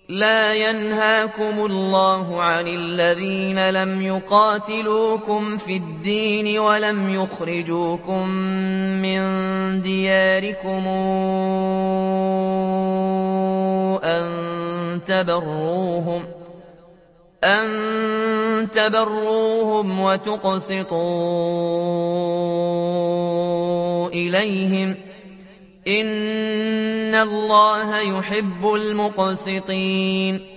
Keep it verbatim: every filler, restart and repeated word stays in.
لا ينهاكم الله عن الذين لم يقاتلوكم في الدين ولم يخرجوكم من دياركم أن تبروهم أن تبروهم وتقسطوا إليهم إن الله يحب المقسطين